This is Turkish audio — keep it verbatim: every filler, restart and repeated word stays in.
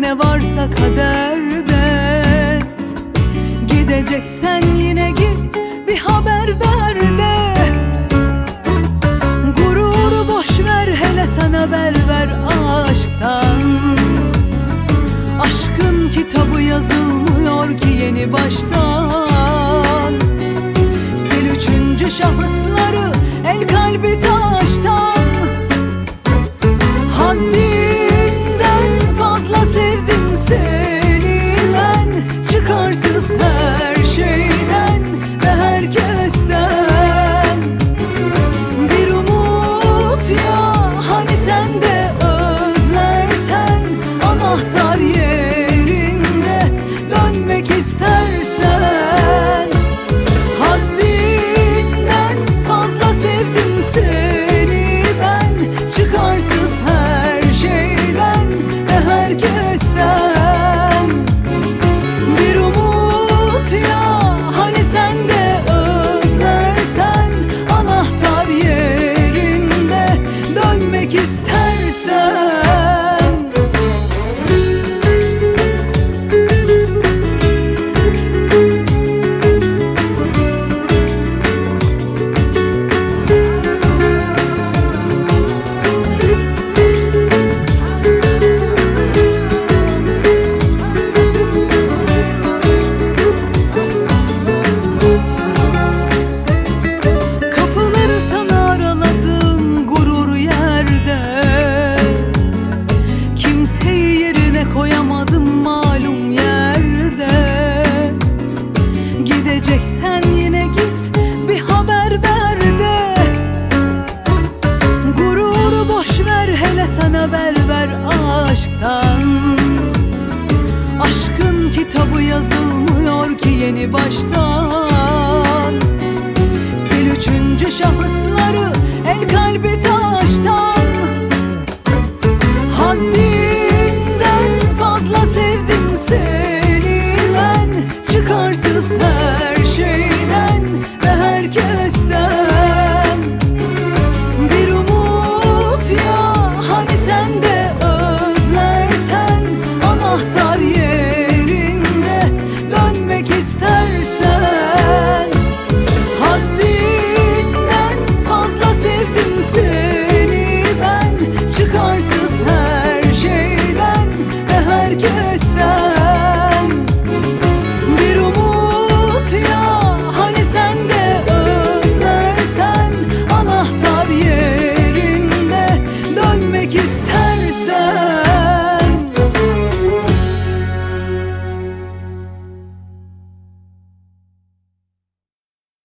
ne varsa kaderde. Gideceksen yine git, bir haber ver de. Gururu boş ver, hele sen haber ver aşktan. Aşkın kitabı yazılmıyor ki yeni baştan. Sil üçüncü şahısları, el kalbi taştan. Haddinden fazla sevdim seni ben, çıkarsız her şeyden ve herkesten. Bir umut ya, hani sen de özlersen, anahtar yerinde dönmek istersen. Haddinden fazla sevdim seni ben, çıkarsız her şeyden ve herkesten. Bir umut ya, hani sen de özlersen, anahtar yerinde dönmek istersen. Kapıları sana araladım, gurur yerde. Kimseyi yerine koyamadım malum yerde. Gideceksen yine git, bir haber ver de. Gururu boş ver, hele sen haber ver aşktan. Aşkın kitabı yazılmıyor ki yeni baştan. Sil üçüncü şahısları, el kalbi